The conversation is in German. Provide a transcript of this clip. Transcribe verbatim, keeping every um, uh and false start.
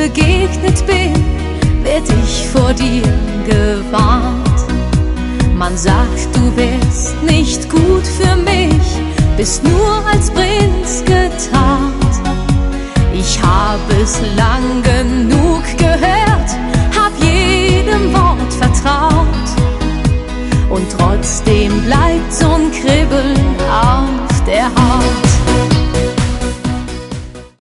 begegnet bin, werd ich vor dir gewarnt. Man sagt, du wärst nicht gut für mich, bist nur als Prinz getarnt. Ich hab es lang genug